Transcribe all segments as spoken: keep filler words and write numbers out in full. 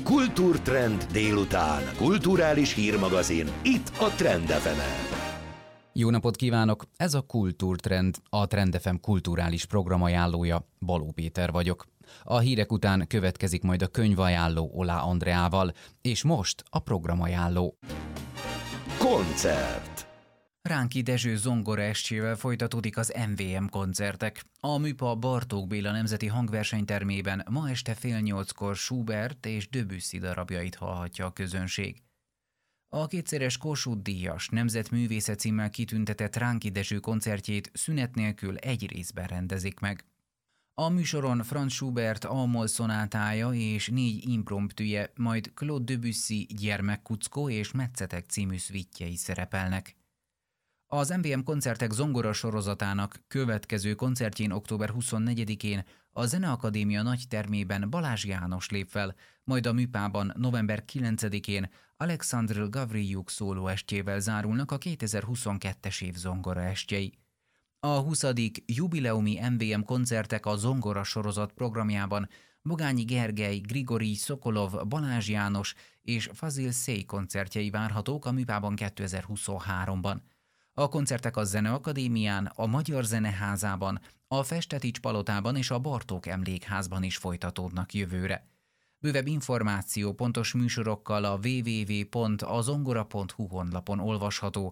Kultúrtrend délután. Kulturális hírmagazin. Itt a Trend ef emen. Jó napot kívánok! Ez a Kultúrtrend, a Trend ef em kulturális programajánlója. Baló Péter vagyok. A hírek után következik majd a könyvajánló Olá Andreával, és most a programajánló. Koncert. Ránki Dezső zongoraestjével folytatódik az em vé em koncertek. A Műpa Bartók Béla Nemzeti Hangversenytermében ma este fél nyolckor Schubert és Debussy darabjait hallhatja a közönség. A kétszeres Kossuth-díjas Nemzetművésze címmel kitüntetett Ránki Dezső koncertjét szünet nélkül egy részben rendezik meg. A műsoron Franz Schubert A-moll szonátája és négy impromptüje, majd Claude Debussy Gyermekkuckó és Metszetek című szvittjei szerepelnek. Az em vé em koncertek zongora sorozatának következő koncertjén október huszonnegyedikén a Zeneakadémia nagytermében Balázs János lép fel, majd a Műpában november kilencedikén Alexandr Gavrilyuk szólóestjével zárulnak a kétezer-huszonkettes év zongoraestjei. A huszadik jubileumi em vé em koncertek a zongora sorozat programjában Bogányi Gergely, Grigorij Szokolov, Balázs János és Fazil Say koncertjei várhatók a Műpában kétezer-huszonháromban. A koncertek a Zeneakadémián, a Magyar Zeneházában, a Festetics Palotában és a Bartók Emlékházban is folytatódnak jövőre. Bővebb információ pontos műsorokkal a double-u double-u double-u pont a zongora pont hu honlapon olvasható.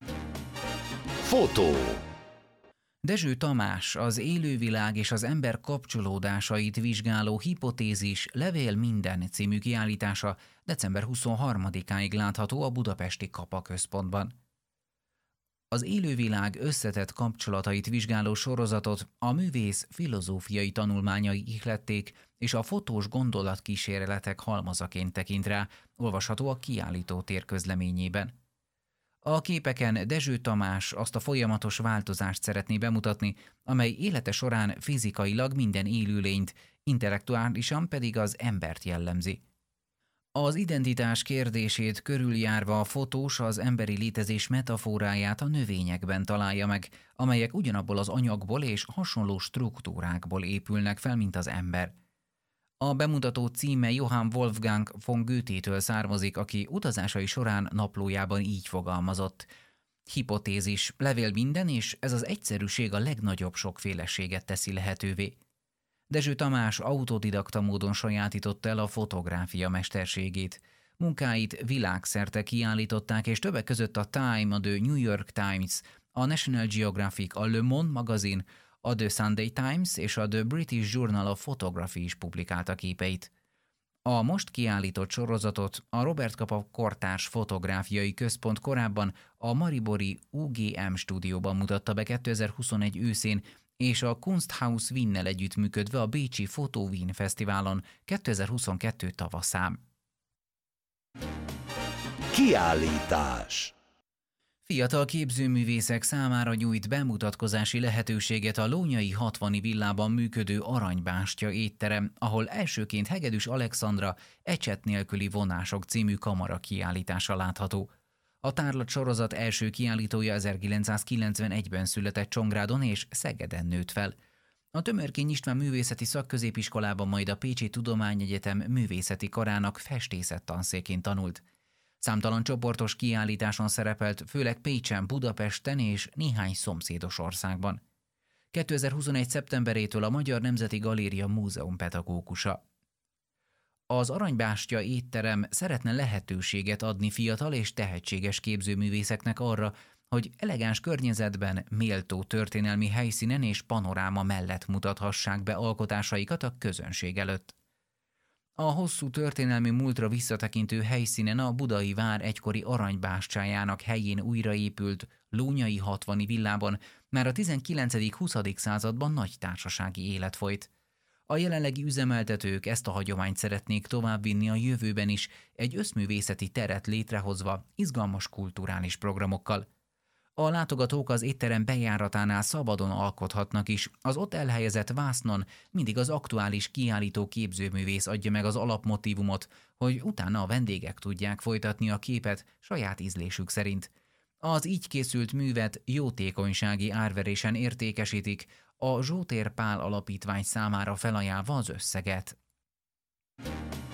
Fotó. Dezső Tamás az élővilág és az ember kapcsolódásait vizsgáló Hipotézis Levél minden című kiállítása december huszonharmadikáig látható a budapesti Kapa központban. Az élővilág összetett kapcsolatait vizsgáló sorozatot a művész filozófiai tanulmányai ihlették, és a fotós gondolatkísérletek halmazaként tekint rá, olvasható a kiállító tér közleményében. A képeken Dezső Tamás azt a folyamatos változást szeretné bemutatni, amely élete során fizikailag minden élőlényt, intellektuálisan pedig az embert jellemzi. Az identitás kérdését körüljárva a fotós az emberi létezés metaforáját a növényekben találja meg, amelyek ugyanabból az anyagból és hasonló struktúrákból épülnek fel, mint az ember. A bemutató címe Johann Wolfgang von Goethe-től származik, aki utazásai során naplójában így fogalmazott: Hipotézis, levél minden, és ez az egyszerűség a legnagyobb sokféleséget teszi lehetővé. Dezső Tamás autodidakta módon sajátította el a fotográfia mesterségét. Munkáit világszerte kiállították, és többek között a Time, a The New York Times, a National Geographic, a Le Monde magazin, a The Sunday Times és a The British Journal of Photography is publikálta képeit. A most kiállított sorozatot a Robert Capa Kortárs Fotográfiai Központ korábban a maribori u gé em stúdióban mutatta be kétezer-huszonegy őszén, és a Kunsthaus Wiennel együttműködve a bécsi Photo Wien Fesztiválon kétezer-huszonkettő tavaszán. Kiállítás. Fiatal képzőművészek számára nyújt bemutatkozási lehetőséget a Lónyai hatvani villában működő Aranybástya étterem, ahol elsőként Hegedűs Alexandra Ecset nélküli vonások című kamara kiállítása látható. A tárlat sorozat első kiállítója ezerkilencszázkilencvenegyben született Csongrádon és Szegeden nőtt fel. A Tömörkény István Művészeti Szakközépiskolában, majd a Pécsi Tudományegyetem művészeti karának festészet tanszékén tanult. Számtalan csoportos kiállításon szerepelt, főleg Pécsen, Budapesten és néhány szomszédos országban. kétezer-huszonegy szeptemberétől a Magyar Nemzeti Galéria múzeum pedagógusa. Az Aranybástya étterem szeretne lehetőséget adni fiatal és tehetséges képzőművészeknek arra, hogy elegáns környezetben, méltó történelmi helyszínen és panoráma mellett mutathassák be alkotásaikat a közönség előtt. A hosszú történelmi múltra visszatekintő helyszínen a budai vár egykori aranybástyájának helyén újraépült Lónyai hatvani villában már a tizenkilencedik-huszadik században nagy társasági élet folyt. A jelenlegi üzemeltetők ezt a hagyományt szeretnék továbbvinni a jövőben is, egy összművészeti teret létrehozva izgalmas kulturális programokkal. A látogatók az étterem bejáratánál szabadon alkothatnak is, az ott elhelyezett vásznon mindig az aktuális kiállító képzőművész adja meg az alapmotívumot, hogy utána a vendégek tudják folytatni a képet saját ízlésük szerint. Az így készült művet jótékonysági árverésen értékesítik, a Zsótér Pál Alapítvány számára felajánlva az összeget.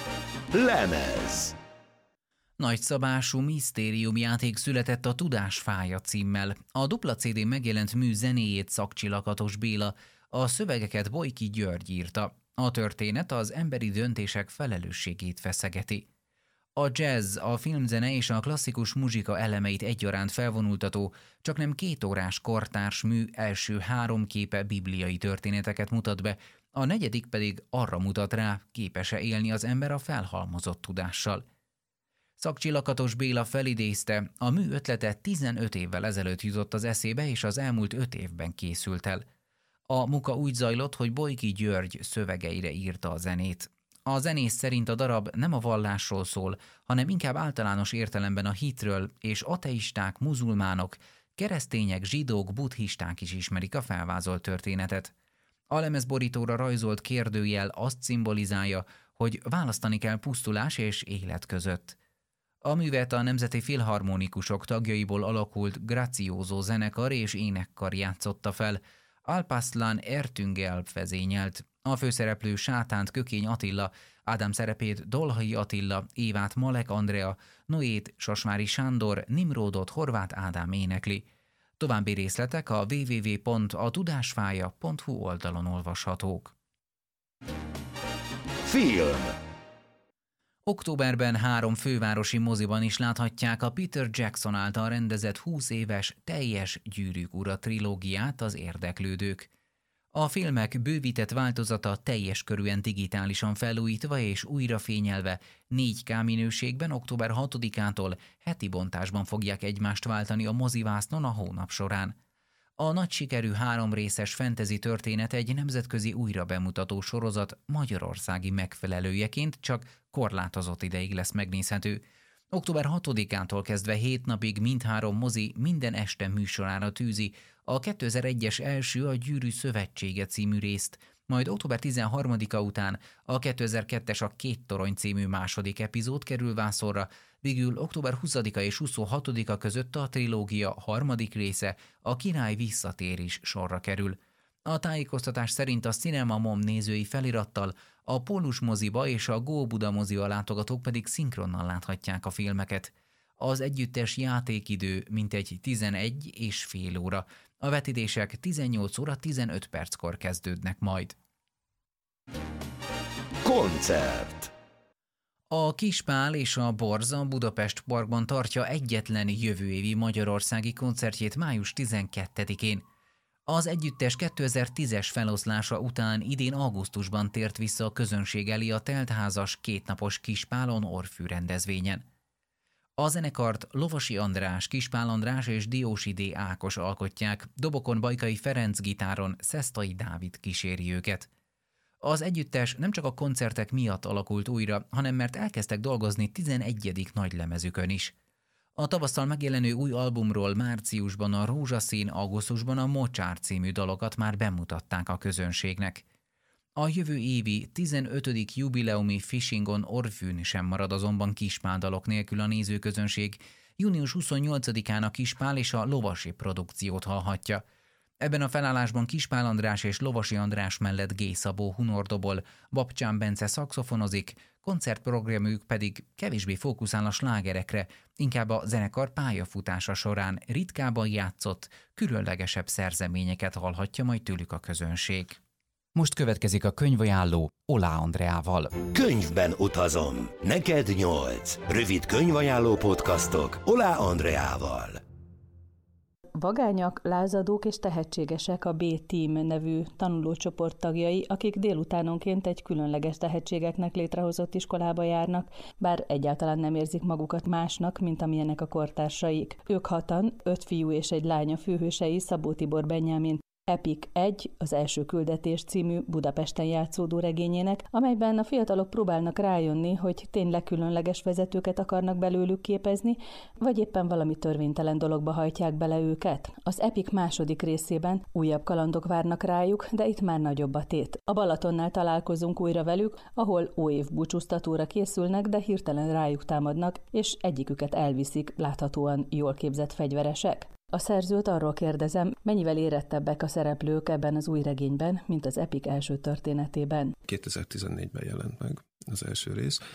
Lemez. Nagyszabású misztériumjáték született a Tudásfája címmel. A dupla cé dén megjelent mű zenéjét Szakcsi Lakatos Béla, a szövegeket Bojki György írta. A történet az emberi döntések felelősségét feszegeti. A jazz, a filmzene és a klasszikus muzsika elemeit egyaránt felvonultató, csaknem két órás kortárs mű első három képe bibliai történeteket mutat be, a negyedik pedig arra mutat rá, képes-e élni az ember a felhalmozott tudással. Szakcsi Lakatos Béla felidézte, a mű ötlete tizenöt évvel ezelőtt jutott az eszébe, és az elmúlt öt évben készült el. A munka úgy zajlott, hogy Bojki György szövegeire írta a zenét. A zenész szerint a darab nem a vallásról szól, hanem inkább általános értelemben a hitről, és ateisták, muzulmánok, keresztények, zsidók, buddhisták is ismerik a felvázolt történetet. A lemezborítóra rajzolt kérdőjel azt szimbolizálja, hogy választani kell pusztulás és élet között. A művet a Nemzeti Filharmonikusok tagjaiból alakult Gracioso zenekar és énekkar játszotta fel, Alpaslan Ertüngelb vezényelt, a főszereplő Sátánt Kökény Attila, Ádám szerepét Dolhai Attila, Évát Malek Andrea, Noét Sasmári Sándor, Nimródot Horváth Ádám énekli. További részletek a double-u double-u double-u pont a tudásfája pont hu oldalon olvashatók. Film. Októberben három fővárosi moziban is láthatják a Peter Jackson által rendezett húsz éves teljes Gyűrűk ura trilógiát az érdeklődők. A filmek bővített változata teljes körűen digitálisan felújítva és újrafényelve négy ká minőségben október hatodikától heti bontásban fogják egymást váltani a mozivásznon a hónap során. A nagy sikerű három részes fantasy történet egy nemzetközi újrabemutató sorozat magyarországi megfelelőjeként csak korlátozott ideig lesz megnézhető. október hatodikától kezdve hét napig mindhárom mozi minden este műsorára tűzi a kétezer-egyes első a Gyűrű Szövetsége című részt, majd október tizenharmadika után a kétezer-kettes a Két Torony című második epizód kerül vászorra, végül október huszadika és huszonhatodika között a trilógia harmadik része, a Király visszatér is sorra kerül. A tájékoztatás szerint a Cinema Mom nézői felirattal, a Pólus moziba és a Go Buda moziba látogatók pedig szinkronnal láthatják a filmeket. Az együttes játékidő mintegy tizenegy és fél óra. A vetítések tizennyolc óra tizenöt perckor kezdődnek majd. Koncert. A Kispál és a Borza Budapest Parkban tartja egyetlen jövő évi magyarországi koncertjét május tizenkettedikén. Az együttes kétezer-tízes feloszlása után idén augusztusban tért vissza a közönség elé a teltházas kétnapos Kispálon Orfű rendezvényen. A zenekart Lovasi András, Kispál András és Diósi D. Ákos alkotják, dobokon Bajkai Ferenc, gitáron Szesztai Dávid kíséri őket. Az együttes nem csak a koncertek miatt alakult újra, hanem mert elkezdtek dolgozni tizenegyedik nagylemezükön is. A tavasszal megjelenő új albumról márciusban a Rózsaszín, augusztusban a Mocsár című dalokat már bemutatták a közönségnek. A jövő évi tizenötödik jubileumi Fishingon Orfűn sem marad azonban Kispál dalok nélkül a nézőközönség. június huszonnyolcadikán a Kispál és a Lovasi produkciót hallhatja. Ebben a felállásban Kispál András és Lovasi András mellett G. Szabó hunordobol, Babcsán Bence szaxofonozik, koncertprogramjuk pedig kevésbé fókuszál a slágerekre, inkább a zenekar pályafutása során ritkábban játszott, különlegesebb szerzeményeket hallhatja majd tőlük a közönség. Most következik a könyvajánló Olá Andreával. Könyvben utazom. Neked nyolc. Rövid könyvajánló podcastok Olá Andreával. Vagányak, lázadók és tehetségesek a B-Team nevű tanulócsoport tagjai, akik délutánonként egy különleges tehetségeknek létrehozott iskolába járnak, bár egyáltalán nem érzik magukat másnak, mint amilyenek a kortársaik. Ők hatan, öt fiú és egy lánya főhősei Szabó Tibor Benyámin Epic egy, az első küldetés című Budapesten játszódó regényének, amelyben a fiatalok próbálnak rájönni, hogy tényleg különleges vezetőket akarnak belőlük képezni, vagy éppen valami törvénytelen dologba hajtják bele őket. Az Epic második részében újabb kalandok várnak rájuk, de itt már nagyobb a tét. A Balatonnál találkozunk újra velük, ahol óév búcsúztatóra készülnek, de hirtelen rájuk támadnak, és egyiküket elviszik láthatóan jól képzett fegyveresek. A szerzőt arról kérdezem, mennyivel érettebbek a szereplők ebben az új regényben, mint az Epic első történetében. kétezer-tizennégyben jelent meg az első rész.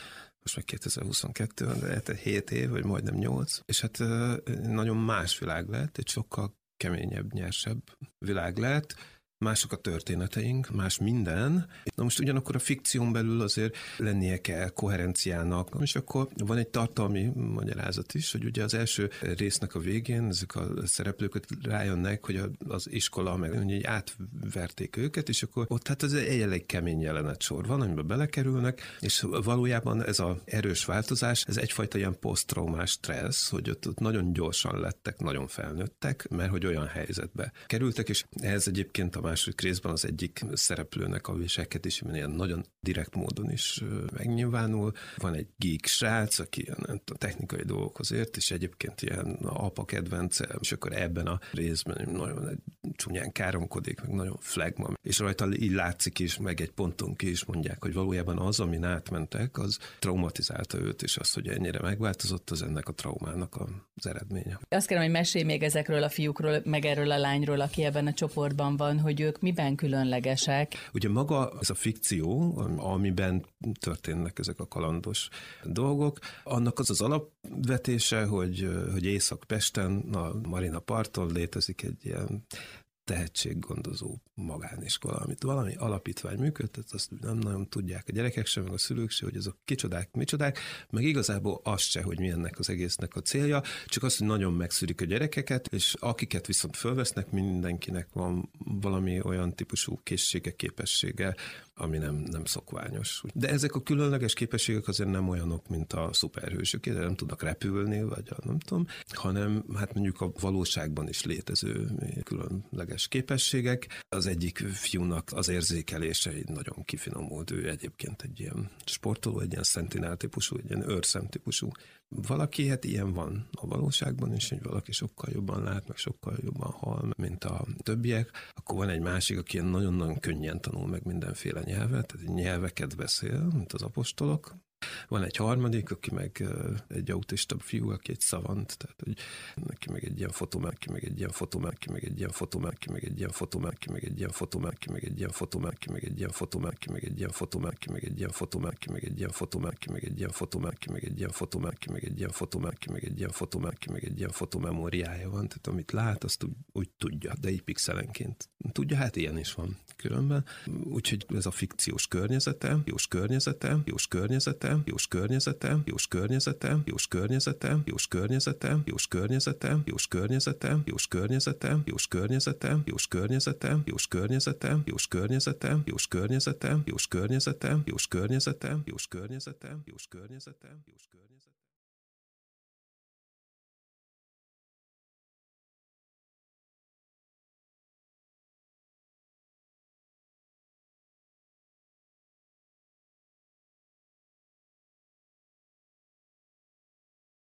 most meg kétezer-huszonkettő van, de lehet hét év, vagy majdnem nyolc, és hát nagyon más világ lett, egy sokkal keményebb, nyersebb világ lett, mások a történeteink, más minden. Na most ugyanakkor a fikción belül azért lennie kell koherenciának, és akkor van egy tartalmi magyarázat is, hogy ugye az első résznek a végén ezek a szereplőket rájönnek, hogy az iskola meg így átverték őket, és akkor ott hát ez egy elég kemény jelenetsor van, amiben belekerülnek, és valójában ez az erős változás, ez egyfajta ilyen poszttraumás stressz, hogy ott, ott nagyon gyorsan lettek, nagyon felnőttek, mert hogy olyan helyzetbe kerültek, és ehhez egyébként a második részben az egyik szereplőnek a viselkedésében ilyen nagyon direkt módon is megnyilvánul. Van egy geek srác, aki a technikai dolgokhoz ért, és egyébként ilyen apa kedvence, és akkor ebben a részben nagyon csúnyán káromkodik, meg nagyon flagma, és rajta így látszik is, meg egy ponton ki is mondják, hogy valójában az, amin átmentek, az traumatizálta őt, és az, hogy ennyire megváltozott, az ennek a traumának az eredménye. Azt kérem, hogy mesélj még ezekről a fiúkról, meg erről a lányról, aki ebben a csoportban van, hogy ők miben különlegesek? Ugye maga ez a fikció, amiben történnek ezek a kalandos dolgok, annak az az alapvetése, hogy, hogy Észak-Pesten, a Marina parton létezik egy ilyen tehetséggondozó magániskola, amit valami alapítvány működtet, azt nem nagyon tudják a gyerekek sem, meg a szülők sem, hogy azok kicsodák, micsodák, meg igazából az se, hogy mi ennek az egésznek a célja, csak az, hogy nagyon megszűrik a gyerekeket, és akiket viszont fölvesznek, mindenkinek van valami olyan típusú készsége, képessége, ami nem, nem szokványos. De ezek a különleges képességek azért nem olyanok, mint a szuperhősök, de nem tudnak repülni, vagy a, nem tudom, hanem hát mondjuk a valóságban is létező különleges képességek. Az egyik fiúnak az érzékelése nagyon kifinomult, ő egyébként egy ilyen sportoló, egy ilyen sentinel típusú, egy ilyen őrszem típusú. Valaki, hát ilyen van a valóságban is, hogy valaki sokkal jobban lát, meg sokkal jobban hall, mint a többiek. Akkor van egy másik, aki nagyon-nagyon könnyen tanul meg mindenféle nyelvet, tehát nyelveket beszél, mint az apostolok. Van egy harmadik, aki meg egy autista fiú, aki egy szavant, tehát hogy neki meg egy ilyen fotomárki, meg egy ilyen fotomárki, meg egy ilyen fotomárki, meg egy ilyen fotomárki, meg egy ilyen fotomárki, meg egy ilyen fotomárki, meg egy ilyen fotomárki, meg egy ilyen fotomárki, meg egy ilyen fotomárki, meg egy ilyen fotomárki, meg egy ilyen fotomárki, meg egy ilyen fotomárki, meg egy ilyen fotomárki, meg egy ilyen fotomárki, meg egy ilyen fotomemóriája van, tehát amit lát, azt úgy, úgy tudja, de így pixelenként tudja, hát ilyen is van különben. Úgyhogy ez a fikciós környezete, jós környezete, jós környezete, jós környezete, jós környezete, jós környezete, jós környezete, jós környezete, jós környezete, jós környezete, jós környezete, jós környezete, jós környezete, jós környezete, jós környezete, jós környezete, jós környezete, jós környezete, jós környezete, jós környezete.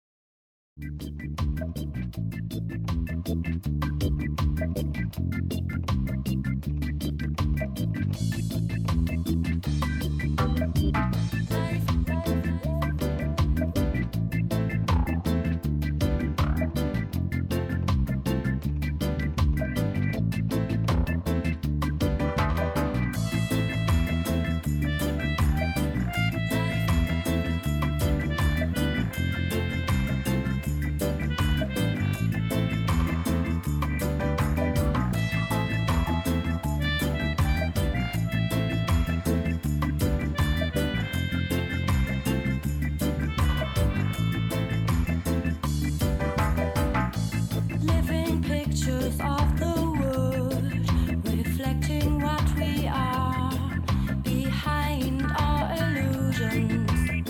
Thank you.